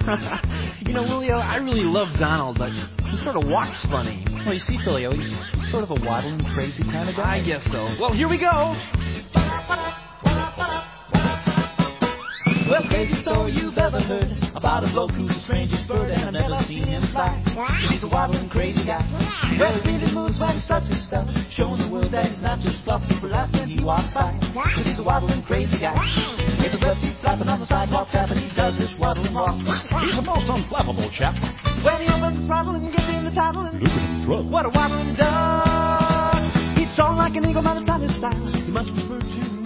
You know, Julio, I really love Donald, but he sort of walks funny. Well, you see, Philio, he's sort of a waddling, crazy kind of guy. I guess so. Well, here we go. Well, crazy story you've ever heard about a bloke who's the strangest bird, and I've never seen him fly. He's a waddling crazy guy. Well, he really moves when he starts his stuff, showing the world that he's not just fluff. People laugh when he walks by, 'cause he's a waddling crazy guy. If his left feet flapping on the sidewalk, tapping, he does his waddling walk. He's the most unflappable chap. When he opens the throttle and gets in the title, and Look at him throw. what a waddling dog! He'd soar like an eagle by the time his style. He much prefer to